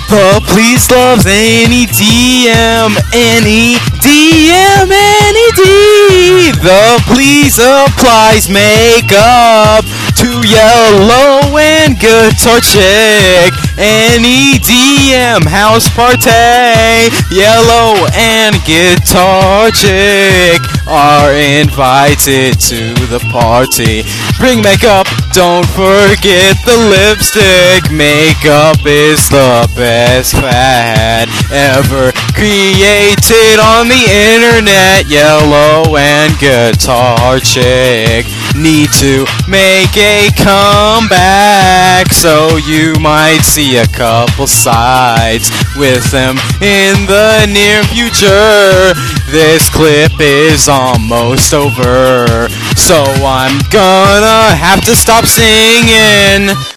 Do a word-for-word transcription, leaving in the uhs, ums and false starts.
The police loves any D M, any D M, any D. The police applies makeup to Yellow and Guitar Chick. Any D M house party, Yellow and Guitar Chick are invited to the party. Bring makeup, don't forget the lipstick. Makeup is the best fad ever created on the internet. Yellow and Guitar Chick need to make a comeback, so you might see a couple sides with them in the near future. This clip is almost over, so I'm gonna have to stop singing.